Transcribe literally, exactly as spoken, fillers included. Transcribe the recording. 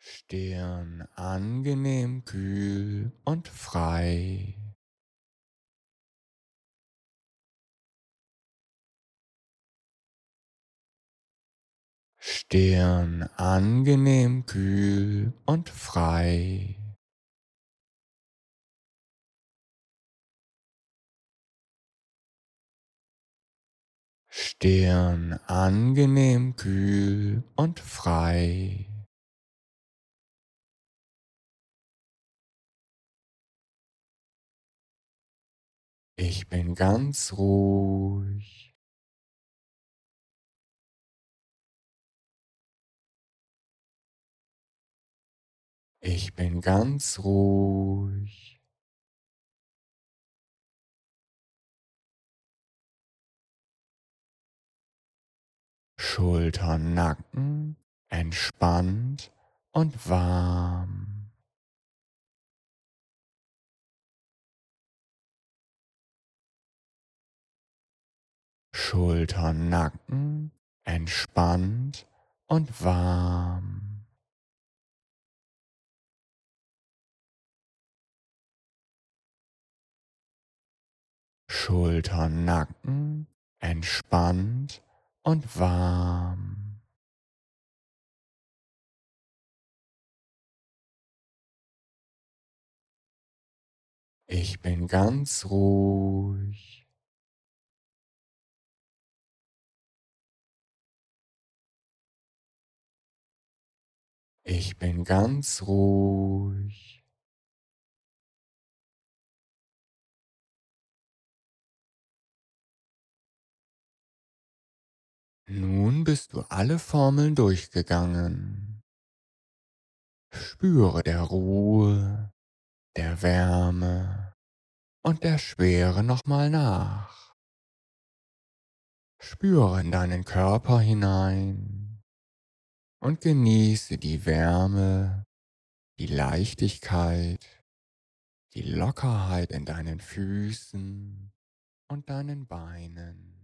Stirn angenehm kühl und frei. Stirn angenehm kühl und frei. Stirn angenehm kühl und frei. Ich bin ganz ruhig. Ich bin ganz ruhig. Schultern, Nacken entspannt und warm. Schultern, Nacken entspannt und warm. Schultern, Nacken entspannt und warm. Ich bin ganz ruhig. Ich bin ganz ruhig. Nun bist du alle Formeln durchgegangen. Spüre der Ruhe, der Wärme und der Schwere nochmal nach. Spüre in deinen Körper hinein und genieße die Wärme, die Leichtigkeit, die Lockerheit in deinen Füßen und deinen Beinen.